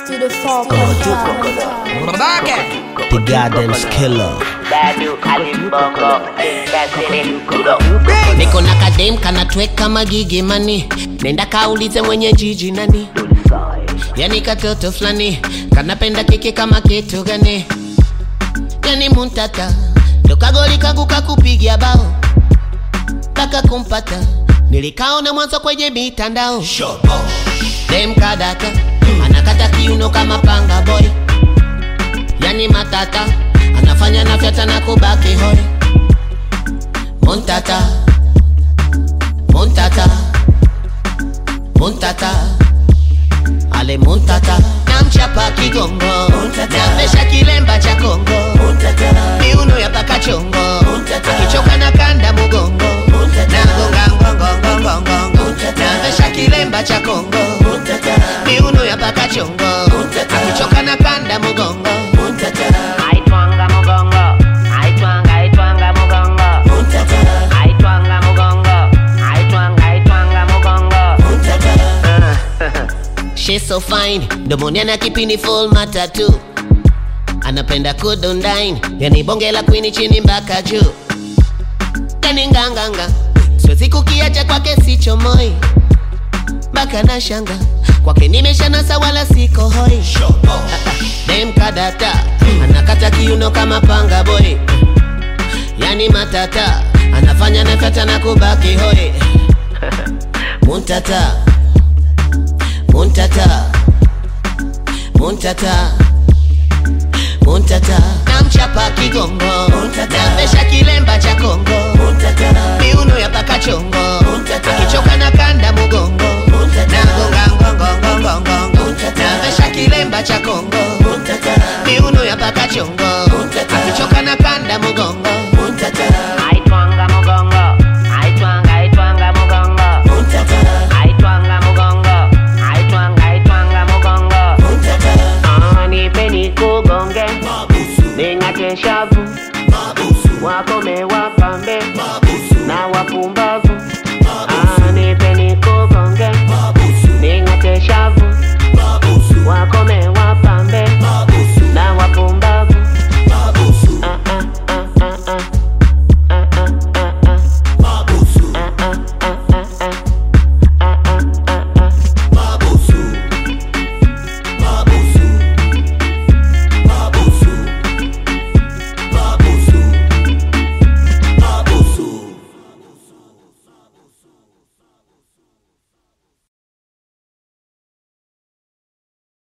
to the fall. The goddamn killer. Niko na kadem kanatweka magigi mani, nenda kaulize mwenye jiji nani. Yani katoto flani kanapenda kiki kama kitu gani. Yani muntata toka goli kangu kakupigia bao taka kumpata, nilikaona mwanzo kwenye mitandao. Dem kadata anakata kiuno kama panga boy, yani matata anafanya nafyata na kubaki hoi. Muntata Muntata Muntata ale muntata namchapa kigongo, namesha kilemba cha Kongo, miuno ya paka chongo, akichoka na kanda mugongo, nagonga ngongongongongongo, namesha kilemba cha Kongo, miuno ya paka chongo, akichoka na kanda mugongo. Aitwanga mugongo, aitwanga mugongo, aitwanga mugongo, aitwanga mugongo. She's so fine, domoni ana kipini full matatu, anapenda kudondine, yani bonge la queen chini mpaka juu. Yani nganganga, siwezi kukiacha kwake sicho moi, baka na shanga kwake nimeshanasa wala siko hoi. Dem kadata anakata kiuno kama panga boy, yani matata anafanya nafata na kubaki hoi. Muntata Muntata Muntata Muntata namchapa kigongo, namesha kilemba cha Kongo, miuno ya paka chongo, akichoka na kanda mugongo, nagonga ngongongongongongo, namesha kilemba cha Kongo,